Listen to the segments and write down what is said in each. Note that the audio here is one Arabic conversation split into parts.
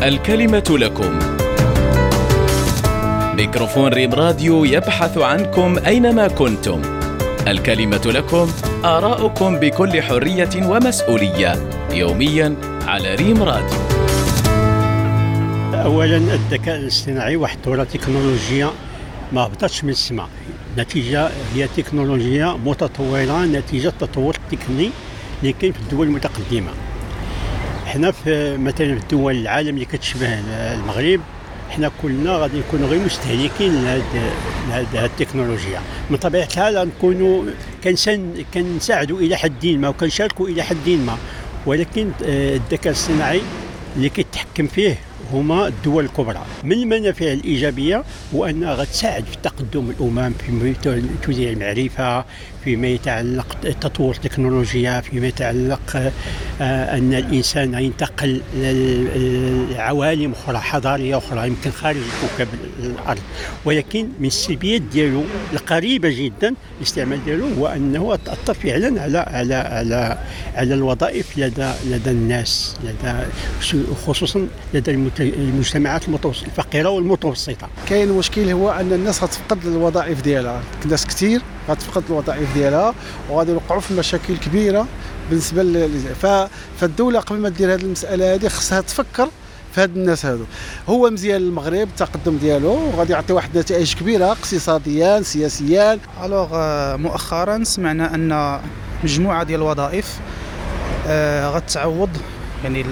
الكلمة لكم. ميكروفون ريم راديو يبحث عنكم أينما كنتم. الكلمة لكم، آراؤكم بكل حرية ومسؤولية، يوميا على ريم راديو. أولا الذكاء الاصطناعي واحد الثورة تكنولوجية ما هبطتش من السماء، نتيجة هي تكنولوجيا متطورة نتيجة التطور التقني اللي كاين في الدول المتقدمة. احنا في مثلا في الدول العالم اللي كتشبه المغرب، احنا كلنا غادي نكونوا غير مستهلكين لهذه التكنولوجيا. من طبيعة الحال نكونوا كنساعدوا الى حد ما وكنشاركوا الى حد ما، ولكن الذكاء الاصطناعي اللي كيتحكم فيه هما الدول الكبرى. من المنافع الإيجابية هو أنها غتساعد في تقدم الأمم في توزيع المعرفة، فيما يتعلق تطور التكنولوجيا، فيما يتعلق أن الإنسان ينتقل لعوالم أخرى حضارية أخرى يمكن خارج كوكب الأرض. ولكن من السلبيات ديالو القريبة جدا الاستعمال ديالو هو أنه أثر فعلا على الوظائف لدى الناس، خصوصا لدى المجتمعات الفقيرة والمتوسطة. كاين مشكل هو أن الناس غتفقد الوظائف ديالها، الناس كثير غتفقد الوظائف ديالها وغادي يوقعوا في مشاكل كبيرة بالنسبة فالدولة قبل ما دير هذه المسألة هذه خصها تفكر في هاد الناس هادو. هو مزيان المغرب التقدم ديالو وغادي يعطي واحد النتائج كبيرة اقتصاديا سياسيا. مؤخرا سمعنا أن مجموعة ديال الوظائف غتعوض يعني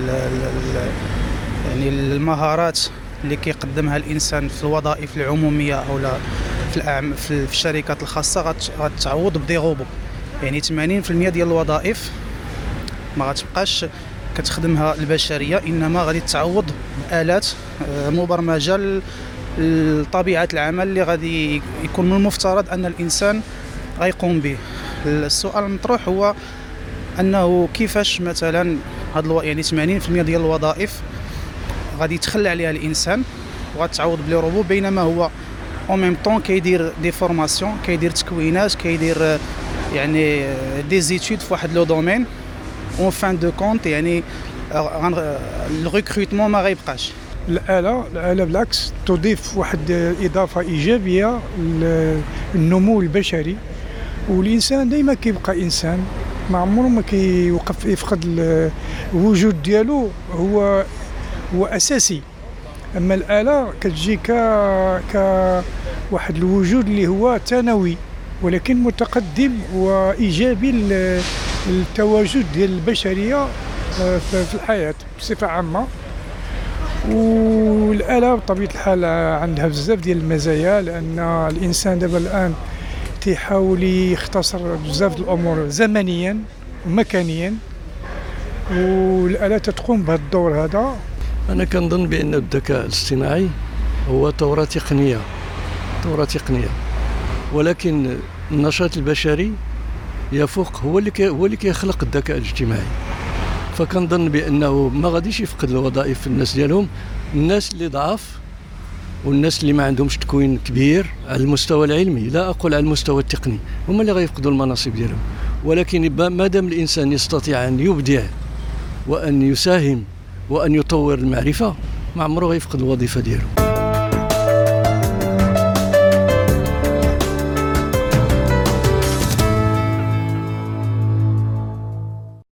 المهارات اللي كيقدمها الانسان في الوظائف العموميه او في الشركات الخاصه غتعوض بدي روبو. يعني 80% ديال الوظائف ما غتبقاش كتخدمها البشريه، انما غادي تعوض بآلات مبرمجه لطبيعه العمل اللي غادي يكون من المفترض ان الانسان غيقوم به. السؤال المطروح هو انه كيفاش مثلا يعني 80% ديال الوظائف غادي يتخلى عليها الانسان وغتعوض بلي روبو، بينما هو او ميم طون كيدير دي فورماسيون، كيدير تكوينات، كيدير يعني دي زيتود في واحد لو دومين، اون فان دو كونت يعني الريكروتمون ما غيبقاش. الآلة بالعكس تضيف واحد إضافة إيجابية للنمو البشري، والإنسان دائما كيبقى إنسان، ما عمره ما كيوقف يفقد الوجود ديالو، هو أساسي. أما الآلة كتجي كواحد الوجود اللي هو ثانوي ولكن متقدم وإيجابي للتواجد ديال البشرية في الحياة بصفة عامة. والآلة بطبيعة الحال عندها بزاف ديال المزايا، لأن الإنسان دابا الآن تيحاول يختصر بزاف الأمور زمنيا ومكانيا، والآلة تقوم بهذا الدور هذا. أنا كنظن بأن الذكاء الاصطناعي هو ثورة تقنية، ولكن النشاط البشري يفوق، هو اللي كيخلق الذكاء الاجتماعي. فكنظن بأنه ما غاديش يفقد الوظائف الناس ديالهم، الناس اللي ضعاف والناس اللي ما عندهمش تكوين كبير على المستوى العلمي، لا أقول على المستوى التقني، هما اللي غيفقدوا المناصب ديالهم. ولكن ما دام الإنسان يستطيع أن يبدع وأن يساهم وأن يطور المعرفة، ما عمره غيفقد الوظيفة ديالو.